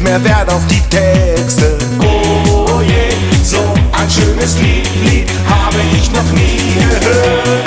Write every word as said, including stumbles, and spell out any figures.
mehr Wert auf die Texte. Oh je, so ein schönes Lied, Lied habe ich noch nie gehört.